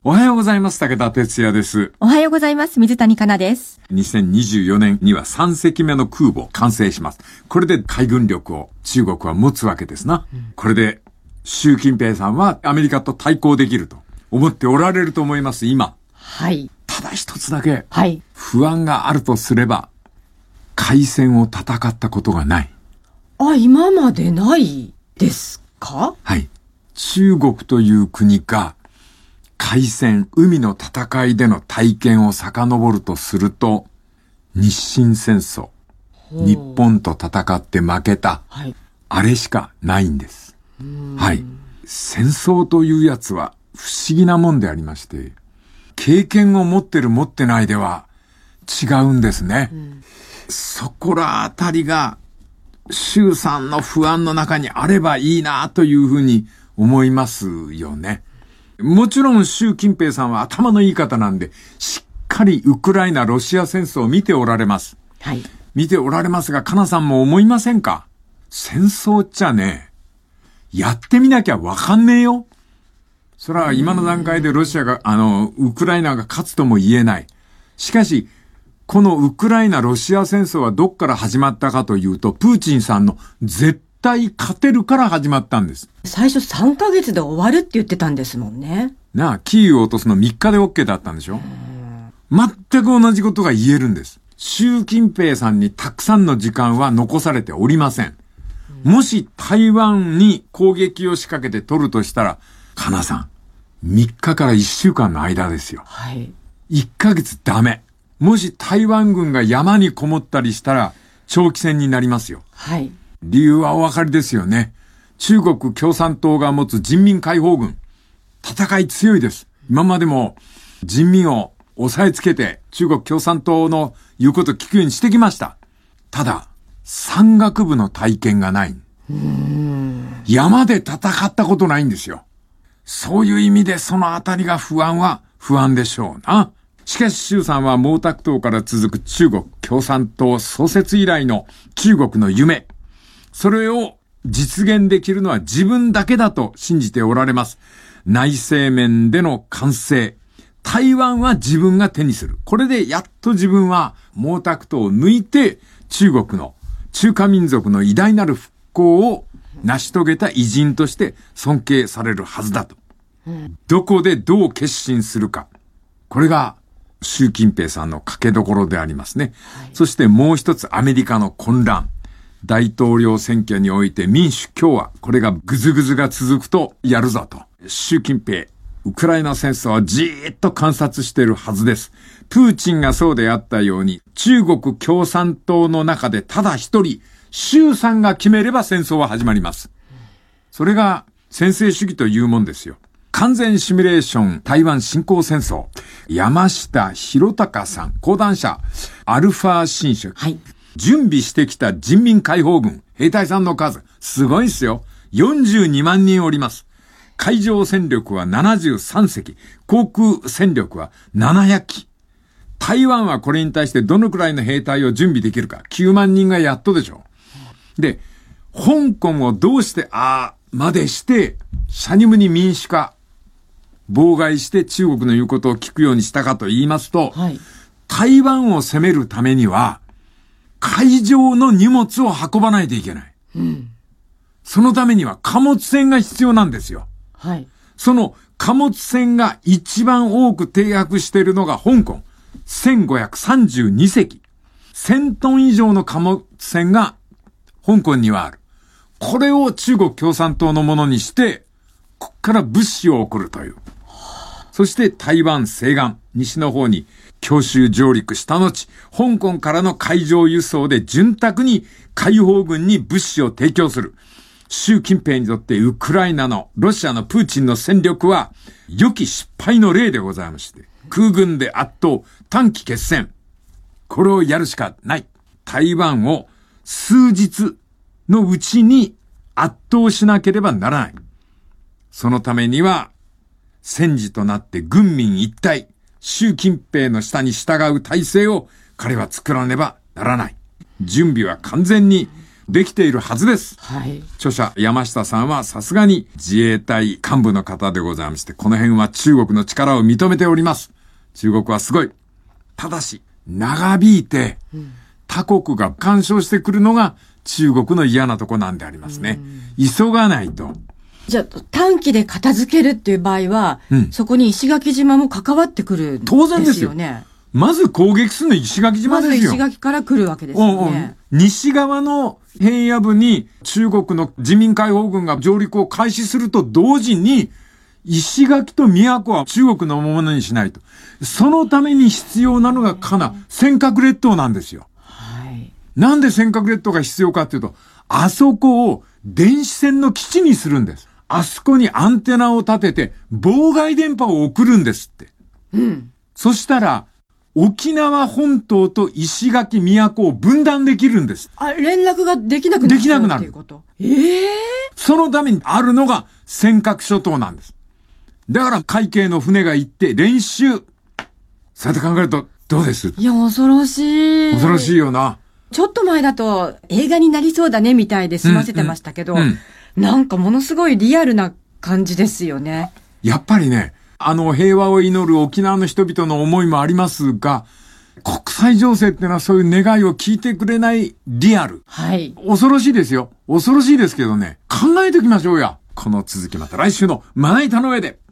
おはようございます。武田哲也です。 おはようございます。水谷香奈です。 2024年には3隻目の空母完成します。これで海軍力を中国は持つわけですな。これで習近平さんはアメリカと対抗できると思っておられると思います、今。 はい。 ただ一つだけ、 はい。 不安があるとすれば、海戦を戦ったことがない。 今までないですか？ はい。中国という国が、海戦、海の戦いでの体験を遡るとすると、日清戦争、日本と戦って負けた、 はい、 あれしかないんです。はい。戦争というやつは不思議なもんでありまして、経験を持ってる持ってないでは違うんですね。そこらあたりが、習さんの不安の中にあればいいなというふうに思いますよね。もちろん習近平さんは頭のいい方なんで、しっかりウクライナ・ロシア戦争を見ておられます。 はい。 見ておられますが、かなさんも思いませんか？戦争っちゃね、やってみなきゃわかんねえよ。それは今の段階でロシアが、ウクライナが勝つとも言えない。しかし、このウクライナ・ロシア戦争はどっから始まったかというと、プーチンさんの絶対勝てるから始まったんです。 最初3ヶ月で終わるって言ってたんですもんね。 なあ、キーウを落とすの3日で OK だったんでしょ？全く同じことが言えるんです。習近平さんにたくさんの時間は残されておりません。もし台湾に攻撃を仕掛けて取るとしたら、かなさん、3日から1週間の間ですよ。 はい。 1ヶ月ダメ。もし台湾軍が山にこもったりしたら、長期戦になりますよ。 はい。 理由はお分かりですよね。中国共産党が持つ人民解放軍、戦い強いです。今までも人民を抑えつけて中国共産党の言うことを聞くようにしてきました。ただ、山岳部の体験がない。山で戦ったことないんですよ。そういう意味でそのあたりが不安でしょうな。しかし習さんは毛沢東から続く中国共産党創設以来の中国の夢。それを実現できるのは自分だけだと信じておられます。内政面での完成。台湾は自分が手にする。これでやっと自分は毛沢東を抜いて中国の中華民族の偉大なる復興を成し遂げた偉人として尊敬されるはずだと。どこでどう決心するか。これが習近平さんの賭けどころでありますね。はい、そしてもう一つアメリカの混乱。大統領選挙において民主共和、これがぐずぐずが続くとやるぞと。習近平、ウクライナ戦争はじーっと観察しているはずです。プーチンがそうであったように、中国共産党の中でただ一人、習さんが決めれば戦争は始まります。それが専制主義というもんですよ。完全シミュレーション台湾侵攻戦争。山下博隆さん、講談社、アルファ新書。 はい。 準備してきた人民解放軍、兵隊さんの数、すごいですよ。42万人おります。海上戦力は73隻、航空戦力は700機。台湾はこれに対してどのくらいの兵隊を準備できるか、9万人がやっとでしょ。で、香港をどうしてまでして、シャニムニ民主化、妨害して中国の言うことを聞くようにしたかと言いますと、 はい、 台湾を攻めるためには、海上の荷物を運ばないといけない。そのためには貨物船が必要なんですよ。 はい。 その貨物船が一番多く停泊しているのが香港。1532隻。1000トン以上の貨物船が香港にはある。これを中国共産党のものにして、ここから物資を送るという。そして台湾西岸、西の方に強襲上陸した後、香港からの海上輸送で潤沢に解放軍に物資を提供する。習近平にとってウクライナのロシアのプーチンの戦力は良き失敗の例でございまして、空軍で圧倒、短期決戦。これをやるしかない。台湾を数日のうちに圧倒しなければならない。そのためには、戦時となって軍民一体、習近平の下に従う体制を彼は作らねばならない。準備は完全にできているはずです。 はい。 著者山下さんはさすがに自衛隊幹部の方でございまして、この辺は中国の力を認めております。中国はすごい。ただし、長引いて、他国が干渉してくるのが中国の嫌なとこなんでありますね。急がないと。 じゃあ、短期で片付けるっていう場合は、そこに石垣島も関わってくるんですよね。 当然ですよね。まず攻撃するの石垣島ですよ。 まず石垣から来るわけですよね。 西側の平野部に中国の人民解放軍が上陸を開始すると同時に、石垣と宮古は中国のものにしないと。そのために必要なのが尖閣列島なんですよ。 はい。 なんで尖閣列島が必要かっていうと、あそこを電子戦の基地にするんです。あそこにアンテナを立てて妨害電波を送るんですって。そしたら、沖縄本島と石垣、宮古を分断できるんです。 連絡ができなくなる。できなくなる。っていうこと。 そのためにあるのが尖閣諸島なんです。だから海警の船が行って練習。そうやって考えるとどうです？ いや、恐ろしい。 恐ろしいよな。 ちょっと前だと映画になりそうだねみたいで済ませてましたけど、なんかものすごいリアルな感じですよね。 やっぱりね、平和を祈る沖縄の人々の思いもありますが、国際情勢っていうのはそういう願いを聞いてくれないリアル。 はい。 恐ろしいですよ。恐ろしいですけどね、考えておきましょうや。この続きまた来週のまな板の上で。